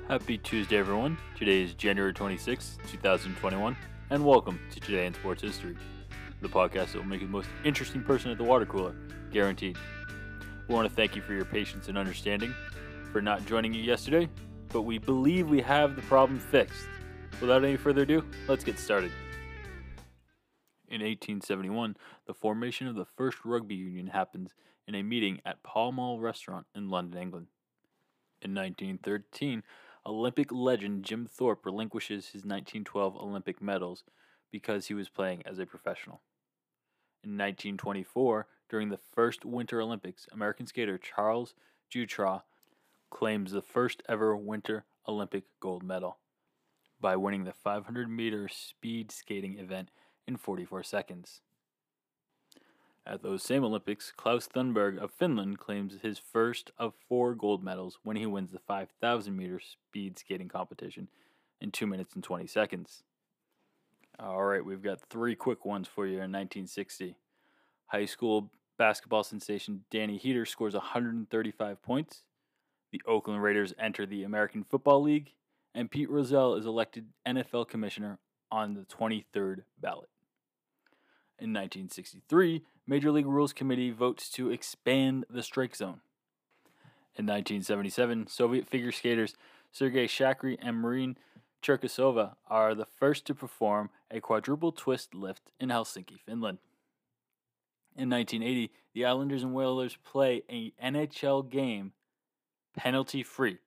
Happy Tuesday, everyone. Today is January 26th, 2021, and welcome to Today in Sports History, the podcast that will make you the most interesting person at the water cooler, guaranteed. We want to thank you for your patience and understanding for not joining you yesterday, but we believe we have the problem fixed. Without any further ado, let's get started. In 1871, the formation of the first rugby union happens in a meeting at Pall Mall Restaurant in London, England. In 1913, Olympic legend Jim Thorpe relinquishes his 1912 Olympic medals because he was playing as a professional. In 1924, during the first Winter Olympics, American skater Charles Jutra claims the first ever Winter Olympic gold medal by winning the 500-meter speed skating event in 44 seconds. At those same Olympics, Klaus Thunberg of Finland claims his first of 4 gold medals when he wins the 5,000-meter speed skating competition in 2 minutes and 20 seconds. Alright, we've got 3 quick ones for you in 1960. High school basketball sensation Danny Heater scores 135 points. The Oakland Raiders enter the American Football League, and Pete Rozelle is elected NFL commissioner on the 23rd ballot. In 1963, Major League Rules Committee votes to expand the strike zone. In 1977, Soviet figure skaters Sergei Shakry and Marina Cherkasova are the first to perform a quadruple twist lift in Helsinki, Finland. In 1980, the Islanders and Whalers play an NHL game penalty-free.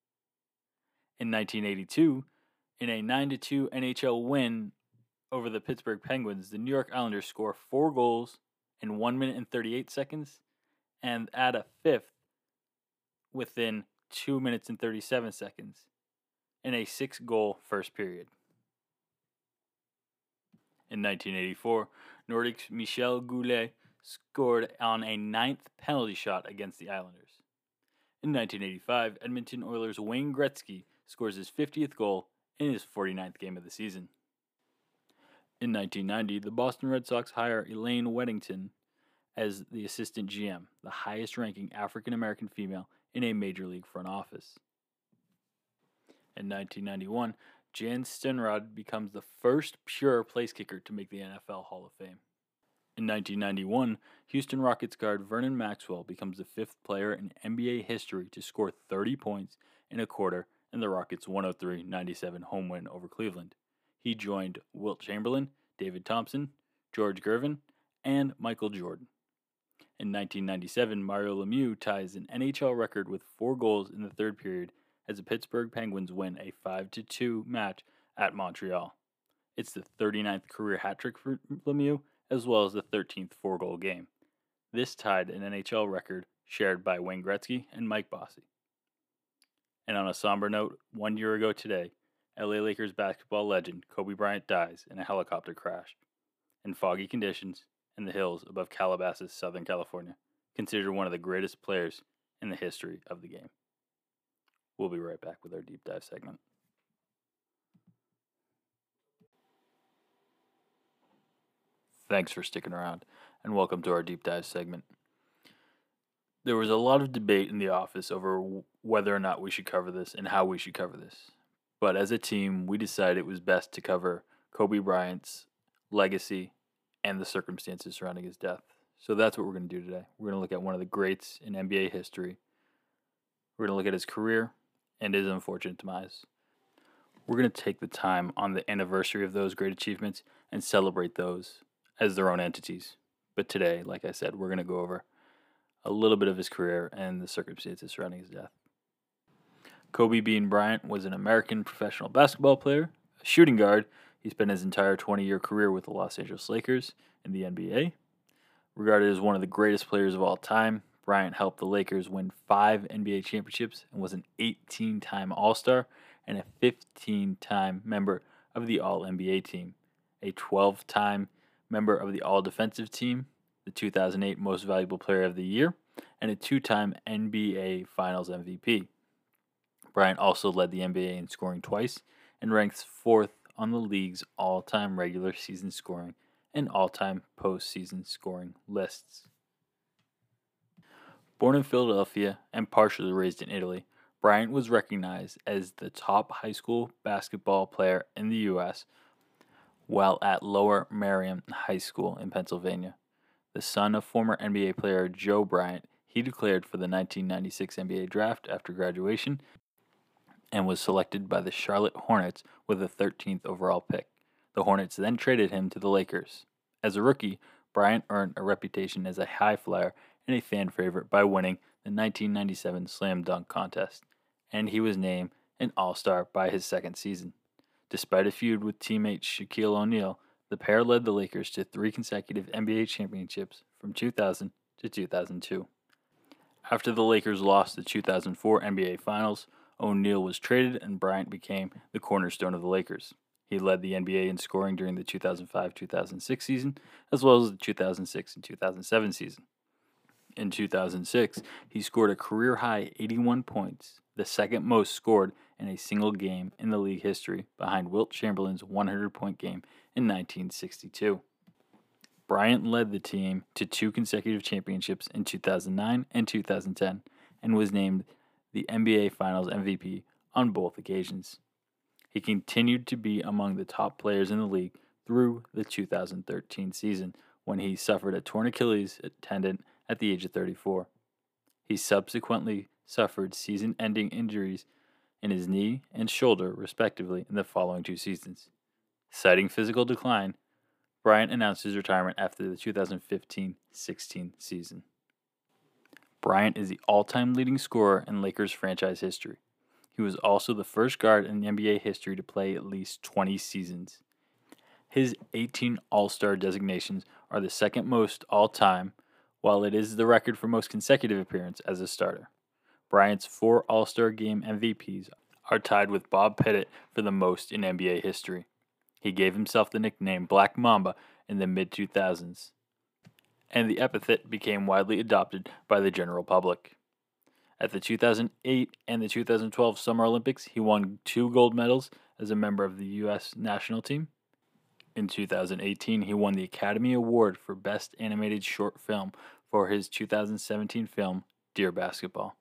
In 1982, in a 9-2 NHL win over the Pittsburgh Penguins, the New York Islanders score 4 goals in 1 minute and 38 seconds and add a fifth within 2 minutes and 37 seconds in a 6-goal first period. In 1984, Nordic's Michel Goulet scored on a 9th penalty shot against the Islanders. In 1985, Edmonton Oilers' Wayne Gretzky scores his 50th goal in his 49th game of the season. In 1990, the Boston Red Sox hire Elaine Weddington as the assistant GM, the highest-ranking African-American female in a major league front office. In 1991, Jan Stenrod becomes the first pure place kicker to make the NFL Hall of Fame. In 1991, Houston Rockets guard Vernon Maxwell becomes the 5th player in NBA history to score 30 points in a quarter in the Rockets' 103-97 home win over Cleveland. He joined Wilt Chamberlain, David Thompson, George Gervin, and Michael Jordan. In 1997, Mario Lemieux ties an NHL record with 4 goals in the third period as the Pittsburgh Penguins win a 5-2 match at Montreal. It's the 39th career hat trick for Lemieux, as well as the 13th 4-goal game. This tied an NHL record shared by Wayne Gretzky and Mike Bossy. And on a somber note, 1 year ago today, LA Lakers basketball legend Kobe Bryant dies in a helicopter crash in foggy conditions in the hills above Calabasas, Southern California, considered one of the greatest players in the history of the game. We'll be right back with our deep dive segment. Thanks for sticking around, and welcome to our deep dive segment. There was a lot of debate in the office over whether or not we should cover this and how we should cover this. But as a team, we decided it was best to cover Kobe Bryant's legacy and the circumstances surrounding his death. So that's what we're going to do today. We're going to look at one of the greats in NBA history. We're going to look at his career and his unfortunate demise. We're going to take the time on the anniversary of those great achievements and celebrate those as their own entities. But today, like I said, we're going to go over a little bit of his career and the circumstances surrounding his death. Kobe Bean Bryant was an American professional basketball player, a shooting guard. He spent his entire 20-year career with the Los Angeles Lakers in the NBA. Regarded as one of the greatest players of all time, Bryant helped the Lakers win 5 NBA championships and was an 18-time All-Star and a 15-time member of the All-NBA team, a 12-time member of the All-Defensive team, the 2008 Most Valuable Player of the Year, and a 2-time NBA Finals MVP. Bryant also led the NBA in scoring twice and ranks 4th on the league's all-time regular season scoring and all-time postseason scoring lists. Born in Philadelphia and partially raised in Italy, Bryant was recognized as the top high school basketball player in the U.S. while at Lower Merion High School in Pennsylvania. The son of former NBA player Joe Bryant, he declared for the 1996 NBA draft after graduation and was selected by the Charlotte Hornets with the 13th overall pick. The Hornets then traded him to the Lakers. As a rookie, Bryant earned a reputation as a high flyer and a fan favorite by winning the 1997 Slam Dunk Contest, and he was named an All-Star by his second season. Despite a feud with teammate Shaquille O'Neal, the pair led the Lakers to 3 consecutive NBA championships from 2000 to 2002. After the Lakers lost the 2004 NBA Finals, O'Neal was traded and Bryant became the cornerstone of the Lakers. He led the NBA in scoring during the 2005-2006 season, as well as the 2006 and 2007 season. In 2006, he scored a career-high 81 points, the second most scored in a single game in the league history, behind Wilt Chamberlain's 100-point game in 1962. Bryant led the team to 2 consecutive championships in 2009 and 2010, and was named the NBA Finals MVP on both occasions. He continued to be among the top players in the league through the 2013 season, when he suffered a torn Achilles tendon at the age of 34. He subsequently suffered season-ending injuries in his knee and shoulder, respectively, in the following 2 seasons. Citing physical decline, Bryant announced his retirement after the 2015-16 season. Bryant is the all-time leading scorer in Lakers franchise history. He was also the first guard in NBA history to play at least 20 seasons. His 18 All-Star designations are the second most all-time, while it is the record for most consecutive appearances as a starter. Bryant's 4 All-Star Game MVPs are tied with Bob Pettit for the most in NBA history. He gave himself the nickname Black Mamba in the mid-2000s, and the epithet became widely adopted by the general public. At the 2008 and the 2012 Summer Olympics, he won 2 gold medals as a member of the U.S. national team. In 2018, he won the Academy Award for Best Animated Short Film for his 2017 film, Dear Basketball.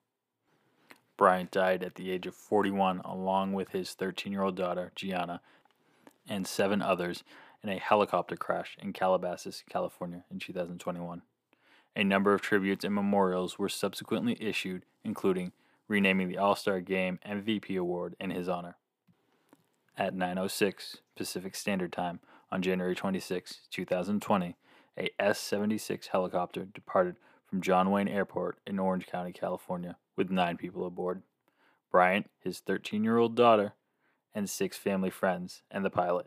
Bryant died at the age of 41 along with his 13-year-old daughter, Gianna, and 7 others in a helicopter crash in Calabasas, California in 2021. A number of tributes and memorials were subsequently issued, including renaming the All-Star Game MVP award in his honor. At 9:06 Pacific Standard Time on January 26, 2020, a S-76 helicopter departed from John Wayne Airport in Orange County, California, with 9 people aboard. Bryant, his 13-year-old daughter, and 6 family friends, and the pilot.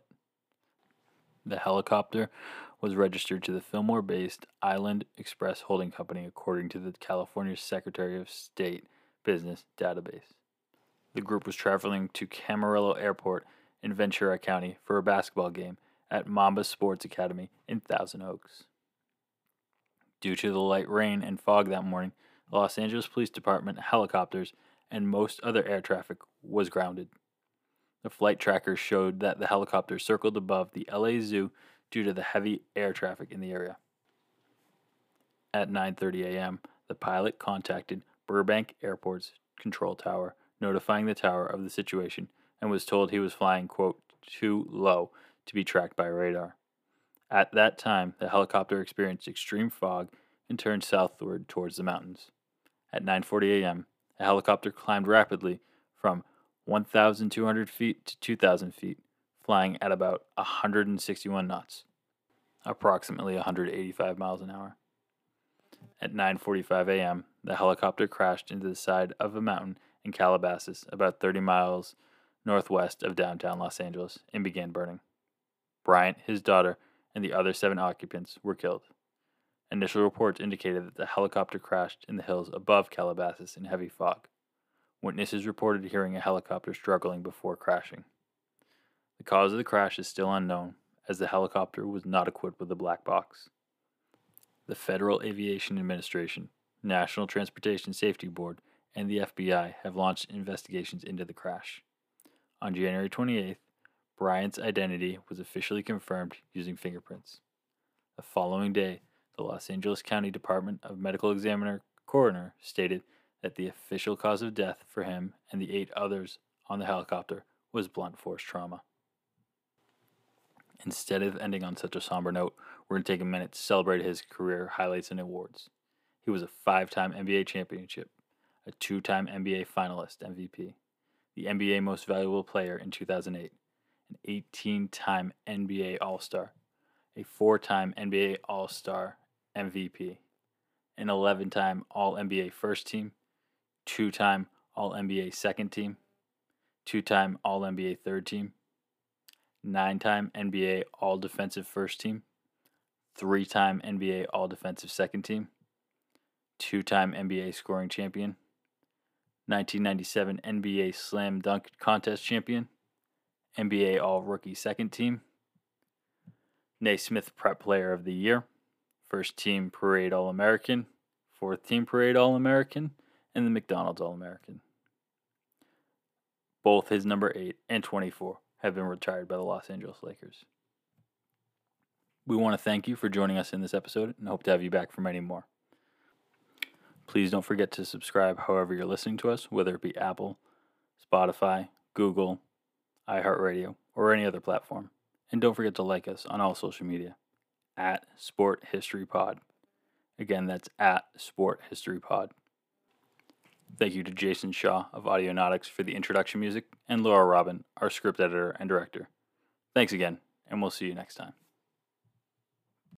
The helicopter was registered to the Fillmore-based Island Express Holding Company, according to the California Secretary of State Business Database. The group was traveling to Camarillo Airport in Ventura County for a basketball game at Mamba Sports Academy in Thousand Oaks. Due to the light rain and fog that morning, the Los Angeles Police Department helicopters and most other air traffic was grounded. The flight trackers showed that the helicopter circled above the LA Zoo due to the heavy air traffic in the area. At 9:30 a.m., the pilot contacted Burbank Airport's control tower, notifying the tower of the situation, and was told he was flying, quote, too low to be tracked by radar. At that time, the helicopter experienced extreme fog and turned southward towards the mountains. At 9:40 a.m., the helicopter climbed rapidly from 1,200 feet to 2,000 feet, flying at about 161 knots, approximately 185 miles an hour. At 9:45 a.m., the helicopter crashed into the side of a mountain in Calabasas, about 30 miles northwest of downtown Los Angeles, and began burning. Bryant, his daughter, and the other 7 occupants were killed. Initial reports indicated that the helicopter crashed in the hills above Calabasas in heavy fog. Witnesses reported hearing a helicopter struggling before crashing. The cause of the crash is still unknown, as the helicopter was not equipped with a black box. The Federal Aviation Administration, National Transportation Safety Board, and the FBI have launched investigations into the crash. On January 28th, Bryant's identity was officially confirmed using fingerprints. The following day, the Los Angeles County Department of Medical Examiner Coroner stated that the official cause of death for him and the 8 others on the helicopter was blunt force trauma. Instead of ending on such a somber note, we're going to take a minute to celebrate his career highlights and awards. He was a 5-time NBA championship, a 2-time NBA finalist MVP, the NBA Most Valuable Player in 2008, an 18-time NBA All-Star, a 4-time NBA All-Star MVP, an 11-time All-NBA First Team, 2-time All-NBA Second Team, 2-time All-NBA Third Team, 9-time NBA All-Defensive First Team, 3-time NBA All-Defensive Second Team, 2-time NBA Scoring Champion, 1997 NBA Slam Dunk Contest Champion, NBA All-Rookie Second Team, Naismith Prep Player of the Year, First Team Parade All-American, 4th Team Parade All-American, and the McDonald's All-American. Both his number 8 and 24 have been retired by the Los Angeles Lakers. We want to thank you for joining us in this episode and hope to have you back for many more. Please don't forget to subscribe however you're listening to us, whether it be Apple, Spotify, Google, iHeartRadio, or any other platform. And don't forget to like us on all social media, at Sport History Pod. Again, that's at Sport History Pod. Thank you to Jason Shaw of Audionautics for the introduction music, and Laura Robin, our script editor and director. Thanks again, and we'll see you next time.